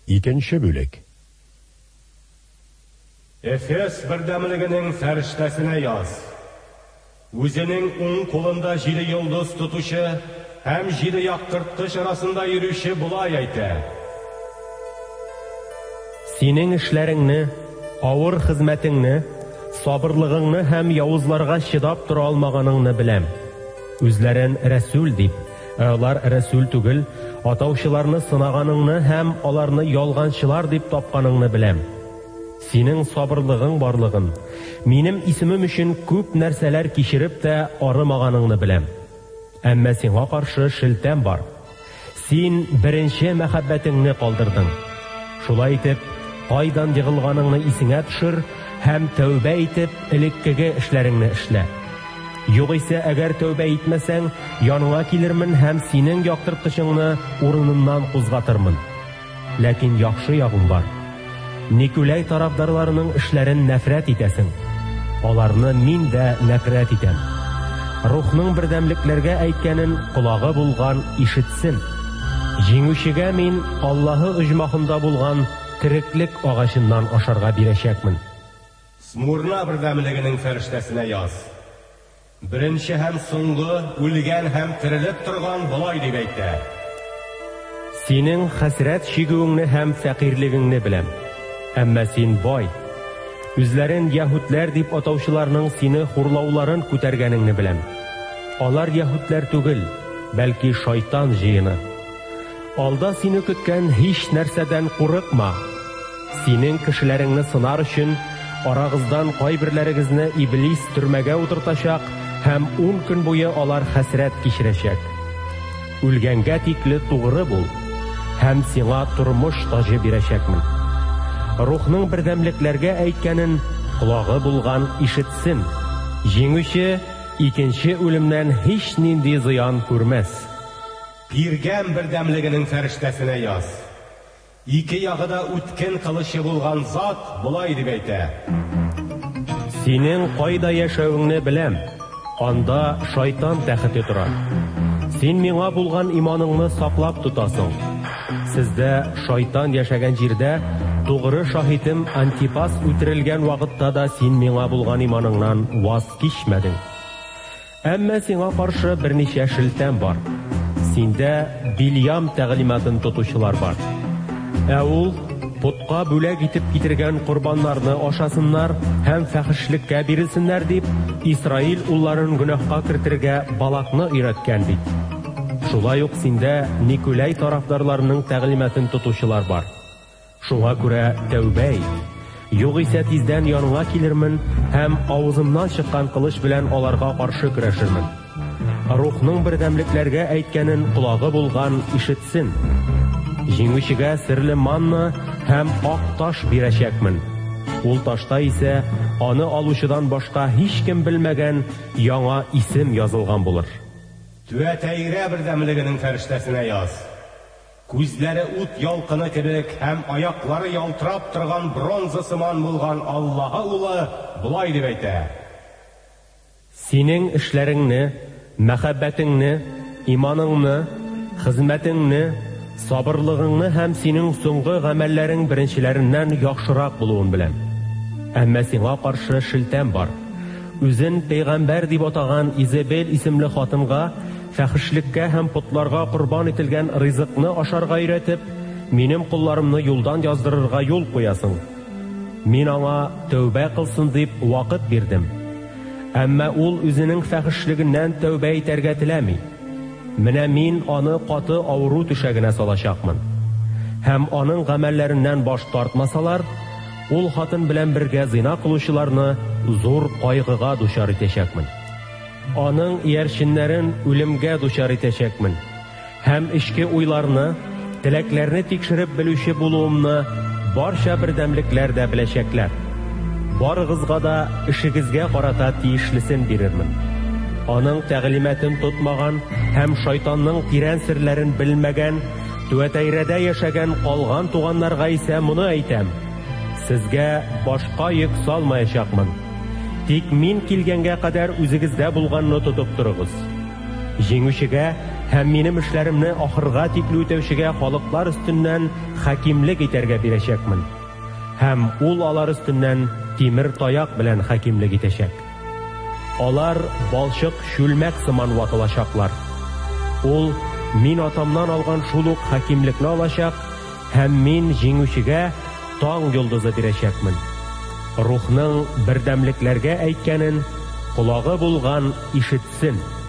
2-нче бүлек. Эфес бердәмлегенең фәрештәсенә яз. Үзенең уң кулында 7 йолдыз тотучы һәм 7 яктырткыч арасында йөрүче булай әйтә. Синең эшләреңне, авыр хезмәтеңне, сабырлыгыңны һәм явызларга чыдап тора алмаганыңны беләм. Үзләрен рәсүл дип, алар рәсүл түгел, атаучыларны сынаганыңны һәм аларны ялганчылар дип тапканыңны беләм. Синең сабырлыгың барлыгын, минем исемем өчен күп нәрсәләр кичереп тә арымаганыңны беләм. Әмма сиңа каршы шелтәм бар. Син беренче мәхәббәтеңне калдырдың. Шулай итеп, кайдан егылганыңны исеңә төшер һәм тәүбә итеп, элеккеге эшләреңне эшлә. Югыйсә, әгәр тәүбә итмәсәң, яныңа килермен һәм синең яктырткычыңны урыныннан кузгатырмын. Ләкин яхшы ягың бар. Никулай тарафдарларының эшләрен нәфрәт итәсең. Аларны мин дә нәфрәт итәм. Рухның бердәмлекләргә әйткәнен колагы булган ишетсен. Җиңүчегә мин Аллаһы оҗмахында булган тереклек агачыннан ашарга бирәчәкмен. Смурна бердәмлегенең фәрештәсенә яз. Беренче һәм соңгы, үлгән һәм терелеп торган булай дип әйтә. Синең хәсрәт чигүеңне һәм фәкыйрьлегеңне беләм. Әмма син бай. Үзләрен яһүдләр дип атаучыларның сине хурлауларын күтәргәнеңне беләм. Алар яһүдләр түгел, бәлки шайтан җыены. Алда сине көткән һич нәрсәдән курыкма. Синең кешеләреңне сынар өчен арагыздан кайберләрегезне иблис төрмәгә утыртачак һәм 10 көн буе алар хәсрәт кичерәчәк. Үлгәнгә тикле тугры бул һәм сиңа тормыш тажы бирәчәкмен. Рухның бердәмлекләргә әйткәнен колагы булган ишетсен. Җиңүче икенче үлемнән һич нинди зыян күрмәс. Пиргәм бердәмлегенең фәрештәсенә яз. 2 ягыда үткен кылычы булган зат булай дип әйтә. Синең кайда яшәвеңне беләм. Анда шайтан тәхете тора. Син миңа булган иманыңны саклап тотасың. Сездә шайтан яшәгән җирдә тугры шаһитем Антипас үтерелгән вакытта да син миңа булган иманыңнан ваз кичмәдең. Әмма сиңа каршы берничә шелтәм бар. Синдә Билям тәгълиматын тотучылар бар. Ә ул путка бүләк итеп китергән курбаннарны ашасыннар һәм фәхешлеккә бирелсеннәр дип Исраил улларын гөнаһка кертергә Балакны өйрәткән бит. Шулай ук синдә Никулай тарафдарларының тәгълиматын тотучылар бар. Шуңа күрә тәүбә ит. Югыйсә тиздән яныңа килермен һәм авызымнан чыккан кылыч белән аларга каршы көрәшермен. Рухның бердәмлекләргә әйткәнен колагы булган ишетсен. Җиңүчегә серле манна һәм ак таш бирәчәкмен. Ул ташта исә аны алучыдан башка һич кем белмәгән яңа исем язылган булыр. Түәтәйрә бердәмлегенең фәрештәсенә яз. Күзләре ут ялкыны кебек һәм аяклары ялтырап торган бронза сыман булган Аллаһы улы булай дип әйтә. Синең эшләреңне, мәхәббәтеңне, иманыңны, хезмәтеңне, сабырлыгыңны һәм синең соңгы гамәлләрең беренчеләреннән яхшырак булуын беләм. Әмма сиңа каршы шелтәм бар. Үзен пәйгамбәр дип атаган Изабель исемле хатынга фәхешлеккә һәм путларга курбан ителгән ризыкны ашарга өйрәтеп, минем кулларымны юлдан яздырырга юл куясың. Мин аңа тәүбә кылсын дип вакыт бирдем. Әмма ул үзенең фәхешлегеннән тәүбә итәргә теләми. Менә мин аны каты авыру түшәгенә салачакмын. Һәм аның гамәлләреннән баш тартмасалар, ул хатын белән бергә зина кылучыларны зур кайгыга дучар итәчәкмен. Аның иярченнәрен үлемгә дучар итәчәкмен. Һәм эчке уйларны, теләкләрне тикшереп белүче булуымны барча бердәмлекләр дә беләчәкләр. Барыгызга да эшегезгә карата тиешлесен бирермен. Аның тәгълиматын тотмаган һәм шайтанның тирән серләрен белмәгән, Түәтәйрәдә яшәгән калган туганнарга исә моны әйтәм. Сезгә башка йөк салмаячакмын. Тик мин килгәнгә кадәр үзегездә булганны тотып торыгыз. Җиңүчегә һәм минем эшләремне ахырга тикле үтәүчегә халыклар өстеннән хакимлек итәргә бирәчәкмен. Һәм ул алар өстеннән тимер таяк белән хакимлек итәчәк. Алар балчык чүлмәк сыман ватылачаклар. Ул мин атамнан алган шул ук хакимлекне алачак, һәм мин җиңүчегә таң йолдызы бирәчәкмен. Рухның бердәмлекләргә әйткәнен колагы булган ишетсен.